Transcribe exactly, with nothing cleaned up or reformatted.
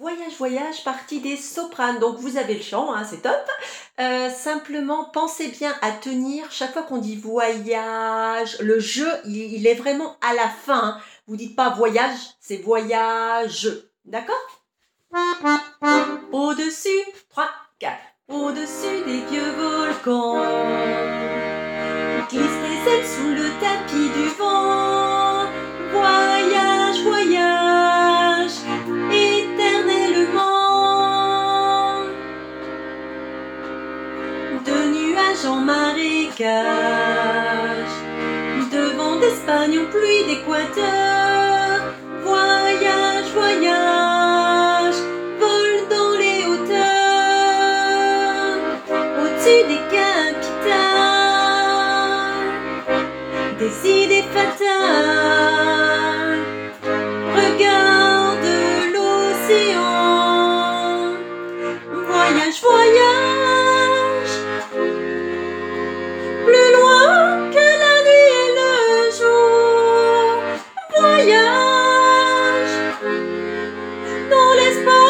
Voyage, voyage, partie des Sopranes. Donc vous avez le chant, hein, c'est top. Heu, simplement pensez bien à tenir chaque fois qu'on dit voyage, le «je» il il est vraiment à la fin, hein. Vous dites pas voyage, c'est voyage, d'accord? Au-dessus, trois, quatre. Au-dessus des vieux volcans, glissent les ailes sous le tapis du vent. Voyage, voyage, éternellement. De nuages en marécage, de vent d'Espagne en pluie d'Équateur. Voyage, voyage, vole dans les hauteurs, au-dessus des capitales, des idées fatales. Regarde l'océan. Voyage, voyage, plus loin que la nuit et le jour. Voyage dans l'espace.